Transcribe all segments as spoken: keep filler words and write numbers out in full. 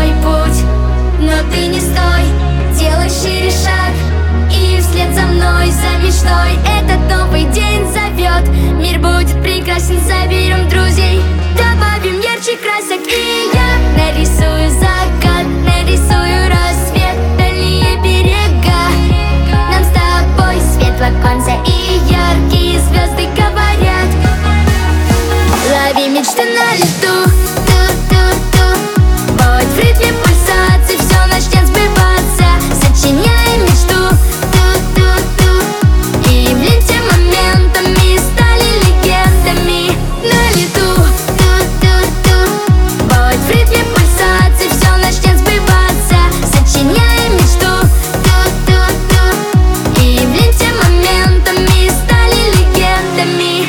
свой путь, но ты не стой, делай шире шаг и вслед за мной, за мечтой. Этот новый день зовет, мир будет прекрасен, соберем друзей, добавим ярче красок. И я нарисую закат, нарисую рассвет, дальние берега. Нам с тобой светло-конца и яркие звезды говорят: лови мечты на лету, ту-ту-ту. Будь в ритме пульсации, все начнет сбываться. Сочиняем мечту, ту-ту-ту. И в ленте моментами стали легендами. На лету, ту-ту-ту. Будь в ритме пульсации, все начнет сбываться. Сочиняем мечту, ту-ту-ту. И в ленте моментами стали легендами.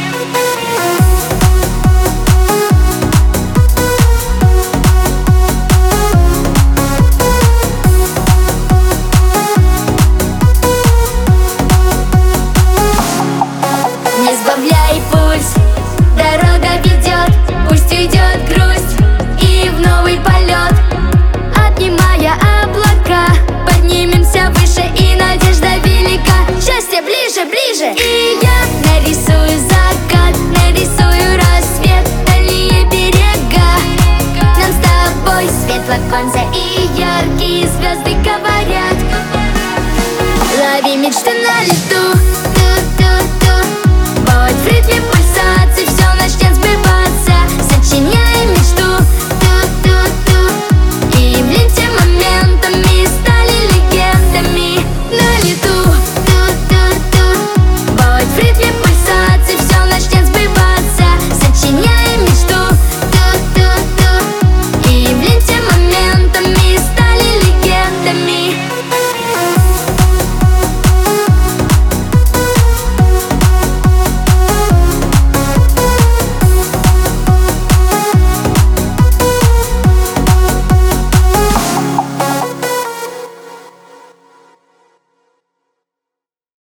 Не сбавляй пульс, дорога ведет, пусть уйдет грусть и в новый полет. Обнимая облака, поднимемся выше, и надежда велика. Счастье ближе, ближе. И я нарисую закат, нарисую рассвет, дальние берега. Нам с тобой светло-конца и яркие звезды говорят: лови мечты на лету, ту-ту-ту. Будь в ритме пульсации, все начнет сбываться. Сочиняем мечту, ту-ту-ту. И в ленте моментами стали легендами. На лету, ту-ту-ту. Будь в ритме пульсации, все начнет сбываться. Сочиняем мечту, ту-ту-ту. И в ленте моментами стали легендами.